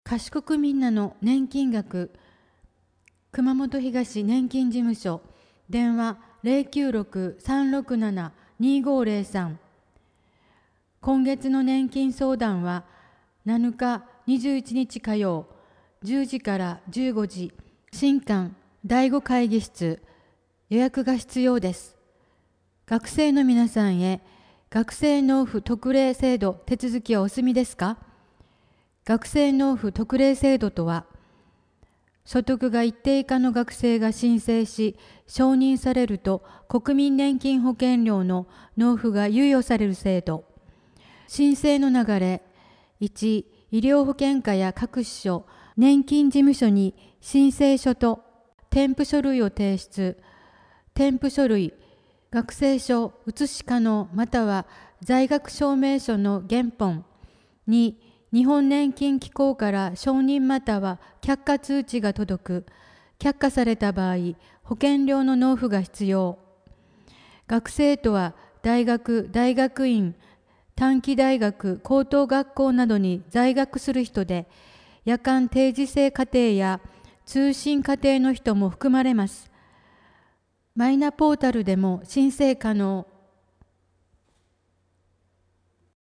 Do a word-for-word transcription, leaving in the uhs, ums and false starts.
賢くみんなの年金額、熊本東年金事務所、電話 ゼロきゅうろく さんろくなな にごゼロさん。今月の年金相談はなのかにじゅういちにち火曜じゅうじからじゅうごじ、新館だいご会議室、予約が必要です。学生の皆さんへ、学生納付特例制度手続きはお済みですか？学生納付特例制度とは、所得が一定以下の学生が申請し、承認されると国民年金保険料の納付が猶予される制度。申請の流れ、いち、医療保険課や各支所、年金事務所に申請書と添付書類を提出。添付書類、学生証写し可能または在学証明書の原本。に、日本年金機構から承認または却下通知が届く。却下された場合、保険料の納付が必要。学生とは大学、大学院、短期大学、高等学校などに在学する人で、夜間定時制課程や通信課程の人も含まれます。マイナポータルでも申請可能。